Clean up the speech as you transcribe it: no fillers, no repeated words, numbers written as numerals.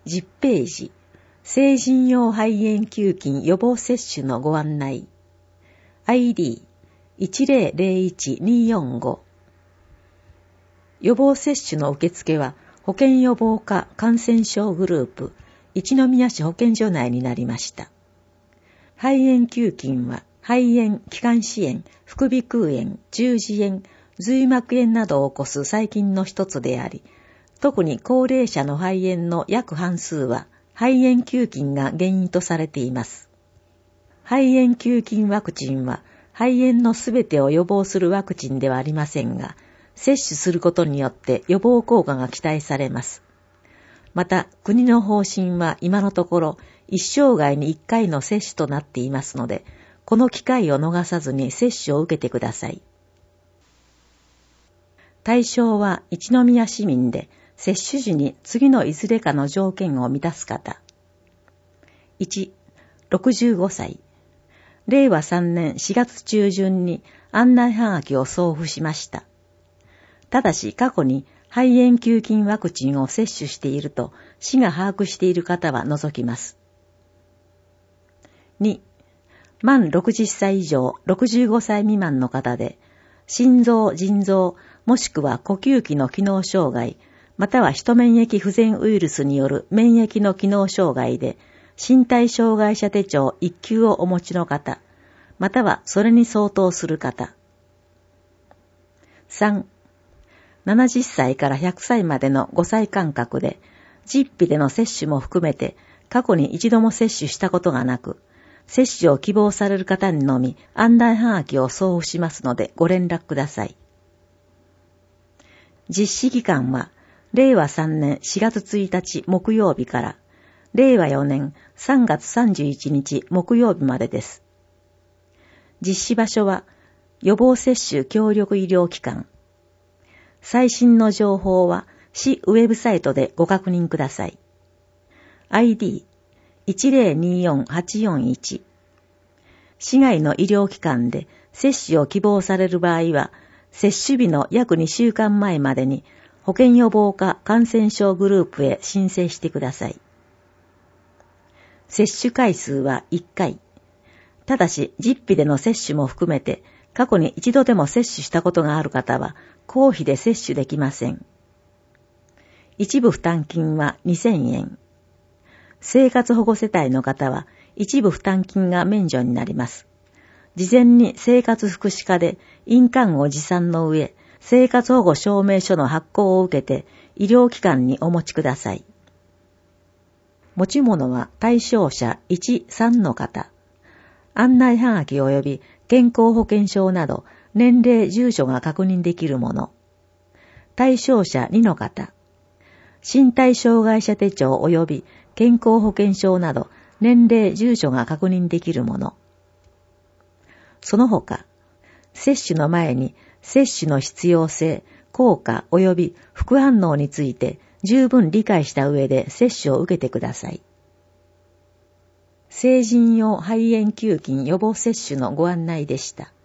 10ページ、成人用肺炎球菌予防接種のご案内。ID1001-245。予防接種の受付は、保健予防課感染症グループ、一宮市保健所内になりました。肺炎球菌は、肺炎、気管支炎、副鼻腔炎、中耳炎、髄膜炎などを起こす細菌の一つであり、特に高齢者の肺炎の約半数は肺炎球菌が原因とされています。肺炎球菌ワクチンは肺炎のすべてを予防するワクチンではありませんが、接種することによって予防効果が期待されます。また、国の方針は今のところ一生涯に1回の接種となっていますので、この機会を逃さずに接種を受けてください。対象は一宮市民で、接種時に次のいずれかの条件を満たす方。1、65歳。令和3年4月中旬に案内はがきを送付しました。ただし過去に肺炎球菌ワクチンを接種していると市が把握している方は除きます。2、満60歳以上65歳未満の方で、心臓、腎臓、もしくは呼吸器の機能障害、またはヒ免疫不全ウイルスによる免疫の機能障害で、身体障害者手帳1級をお持ちの方、またはそれに相当する方。3、70歳から100歳までの5歳間隔で、実費での接種も含めて過去に一度も接種したことがなく、接種を希望される方にのみ案内はがきを送付しますのでご連絡ください。実施期間は、令和3年4月1日木曜日から、令和4年3月31日木曜日までです。実施場所は、予防接種協力医療機関。最新の情報は、市ウェブサイトでご確認ください。ID1024-841。市外の医療機関で接種を希望される場合は、接種日の約2週間前までに、保健予防課感染症グループへ申請してください。接種回数は1回。ただし、実費での接種も含めて、過去に一度でも接種したことがある方は、公費で接種できません。一部負担金は2000円。生活保護世帯の方は、一部負担金が免除になります。事前に生活福祉課で印鑑を持参の上、生活保護証明書の発行を受けて医療機関にお持ちください。持ち物は対象者1、3の方。案内はがき及び健康保険証など年齢、住所が確認できるもの。対象者2の方。身体障害者手帳及び健康保険証など年齢、住所が確認できるもの。その他、接種の前に接種の必要性、効果及び副反応について十分理解した上で接種を受けてください。成人用肺炎球菌予防接種のご案内でした。